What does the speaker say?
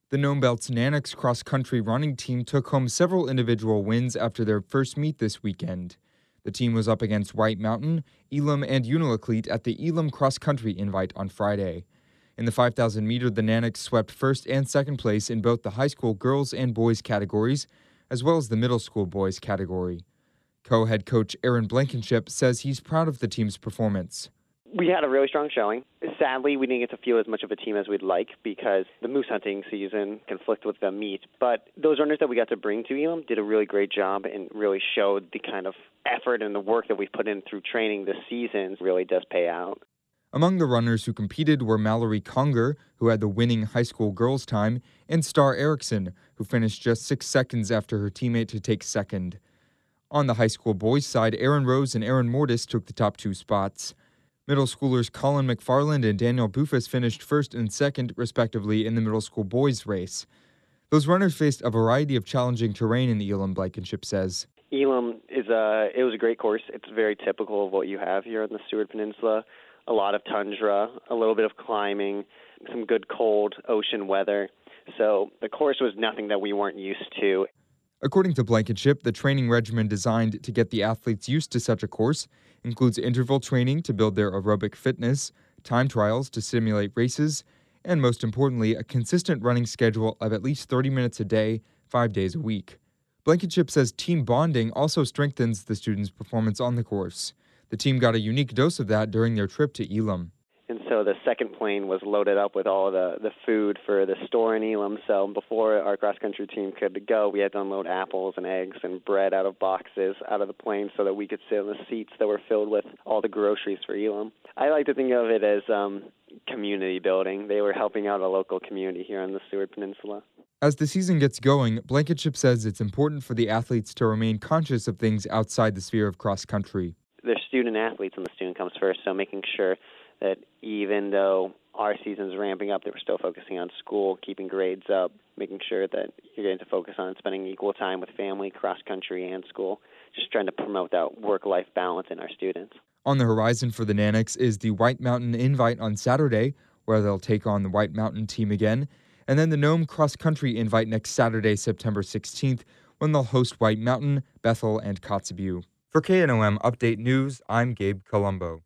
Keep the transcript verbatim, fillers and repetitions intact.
The Nome Belt's Nanox cross-country running team took home several individual wins after their first meet this weekend. The team was up against White Mountain, Elam, and Unalakleet at the Elam Cross Country Invite on Friday. In the five thousand meter, the Nanox swept first and second place in both the high school girls and boys categories, as well as the middle school boys category. Co-head coach Aaron Blankenship says he's proud of the team's performance. We had a really strong showing. Sadly, we didn't get to feel as much of a team as we'd like because the moose hunting season conflicted with the meet. But those runners that we got to bring to Elam did a really great job and really showed the kind of effort and the work that we've put in through training this season really does pay out. Among the runners who competed were Mallory Conger, who had the winning high school girls' time, and Star Erickson, who finished just six seconds after her teammate to take second. On the high school boys' side, Aaron Rose and Aaron Mortis took the top two spots. Middle schoolers Colin McFarland and Daniel Bufus finished first and second, respectively, in the middle school boys' race. Those runners faced a variety of challenging terrain in Elam, Blankenship says. Elam is a, it was a great course. It's very typical of what you have here on the Seward Peninsula. A lot of tundra, a little bit of climbing, some good cold ocean weather. So the course was nothing that we weren't used to. According to Blankenship, the training regimen designed to get the athletes used to such a course includes interval training to build their aerobic fitness, time trials to simulate races, and most importantly, a consistent running schedule of at least thirty minutes a day, five days a week. Blankenship says team bonding also strengthens the students' performance on the course. The team got a unique dose of that during their trip to Elam. And so the second plane was loaded up with all the, the food for the store in Elam. So before our cross-country team could go, we had to unload apples and eggs and bread out of boxes out of the plane so that we could sit in the seats that were filled with all the groceries for Elam. I like to think of it as um, community building. They were helping out a local community here on the Seward Peninsula. As the season gets going, Blankenship says it's important for the athletes to remain conscious of things outside the sphere of cross-country. They're student-athletes and the student comes first, so making sure that even though our season's ramping up, that we're still focusing on school, keeping grades up, making sure that you're getting to focus on spending equal time with family, cross-country, and school, just trying to promote that work-life balance in our students. On the horizon for the Nanox is the White Mountain Invite on Saturday, where they'll take on the White Mountain team again, and then the Nome Cross Country Invite next Saturday, September sixteenth, when they'll host White Mountain, Bethel, and Kotzebue. For K N O M Update News, I'm Gabe Colombo.